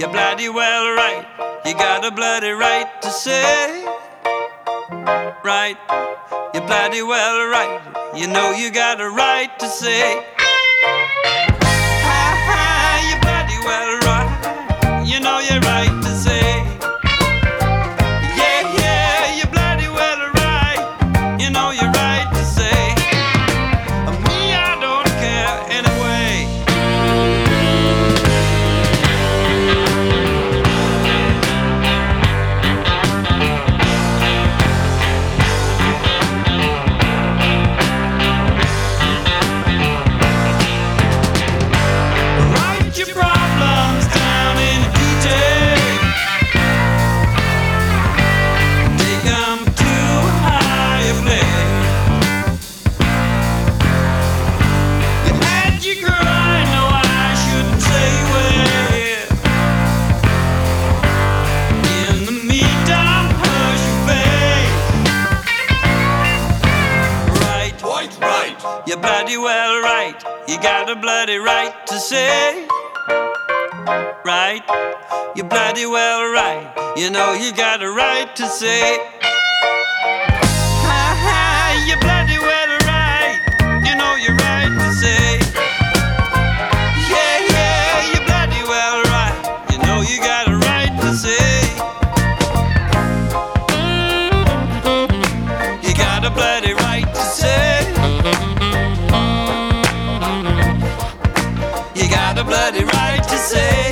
You're bloody well right. You got a bloody right to say, right. You're bloody well right. You know you got a right to say, you're bloody well right. You know you're right to say, yeah, yeah, you're bloody well right. You know you're right to say, me, I don't care anyway. Write your problems down in detail. Take 'em to higher place. You had your cry, no, I shouldn't say where. In the meantime, hush your face. Right, point right. You're bloody well right. You got a bloody right to say, right. You're bloody well right. You know you got a right to say, you're bloody well right. You know you're right to say, yeah, yeah, you're bloody well right. You know you got a right to say, you got a bloody right to say, you got a bloody right to say.